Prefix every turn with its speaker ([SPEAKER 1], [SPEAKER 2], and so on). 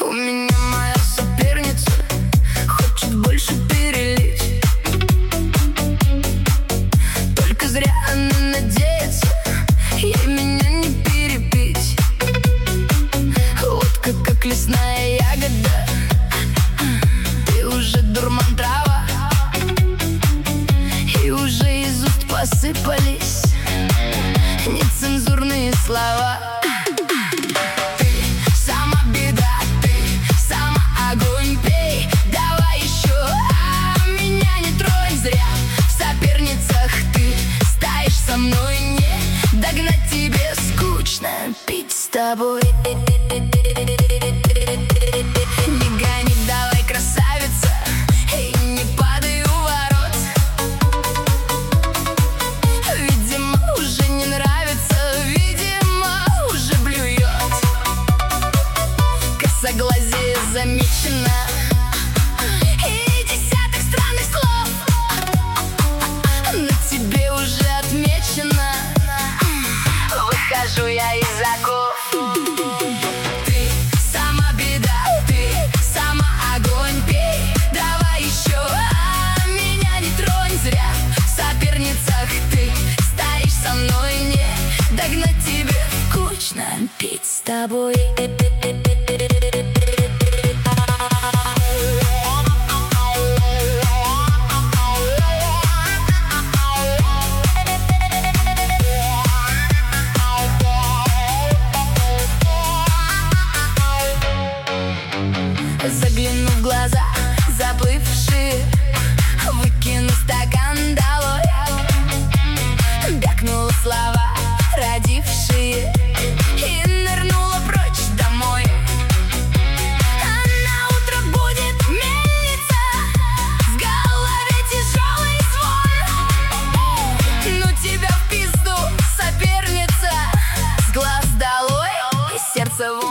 [SPEAKER 1] У меня моя соперница хочет больше перелить. Только зря она надеется, ей меня не перепить. Водка как лесная ягода, ты уже дурман трава, и уже из уст посыпались нецензурные слова. Со мной не догнать, тебе скучно пить с тобой. Не гони, давай, красавица, и не падай у ворот. Видимо, уже не нравится, видимо, уже блюет. Косоглазие замечено, и десяток странных слов на тебе уже отмечено. Выхожу я из оков. Ты сама беда, ты сама огонь, пей, давай еще, а меня не тронь зря. В соперницах ты стоишь, со мной не догнать, тебе скучно пить с тобой. Загляну в глаза, заплывшие, выкину стакан долой. Бякнула слова, родившие, и нырнула прочь домой. А на утро будет мельница, в голове тяжелый звон. Ну тебя в пизду, соперница, с глаз долой, и сердце